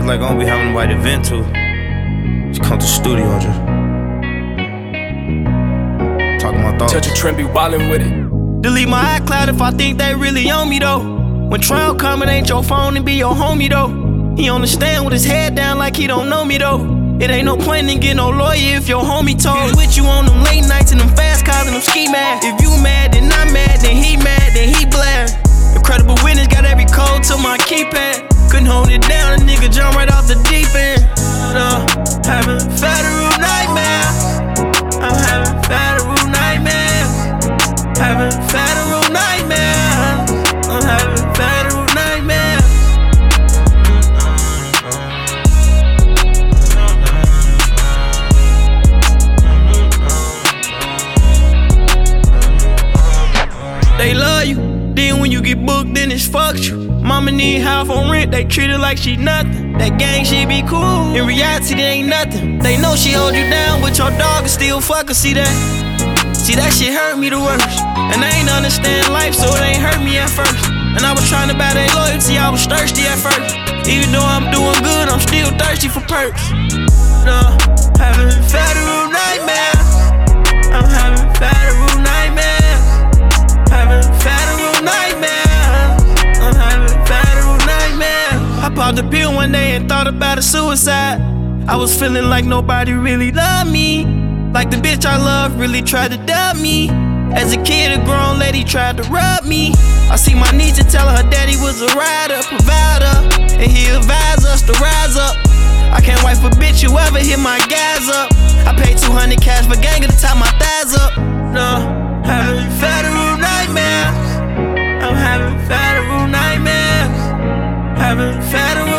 like I don't be having nobody to vent to. Just come to the studio and just talking my thoughts. Touch a trend, be wildin' with it. Delete my iCloud if I think they really on me though. When trial coming, ain't your phone and be your homie though. He on the stand with his head down like he don't know me though. It ain't no point in getting no lawyer if your homie told. With you on them late nights and them fast cars and them ski mad. If you mad, then I'm mad, then he mad, then he blast. Incredible witness got every code to my keypad. Couldn't hold it down, a nigga jump right off the deep end. Having federal nightmares. I'm having federal nightmares. Having federal nightmares. I'm having federal nightmares. They love you, then when you get booked, then it's fucked you. Mama need half on rent, they treat her like she nothing. That gang shit be cool, in reality they ain't nothing. They know she hold you down, but your dog is still fuck her, see that? See that shit hurt me the worst. And I ain't understand life, so it ain't hurt me at first. And I was trying to buy their loyalty, I was thirsty at first. Even though I'm doing good, I'm still thirsty for perks. Having federal nightmares. I'm having federal nightmares. Having federal nightmares. I'm having federal nightmares. I popped a pill one day and thought about a suicide. I was feeling like nobody really loved me. Like the bitch I love really tried to dub me. As a kid, a grown lady tried to rub me. I see my niece and tell her daddy was a rider, provider, and he advised us to rise up. I can't wife a bitch who ever hit my gas up. I paid 200 cash for gang to tie my thighs up. Having federal nightmares. I'm having federal nightmares. Having federal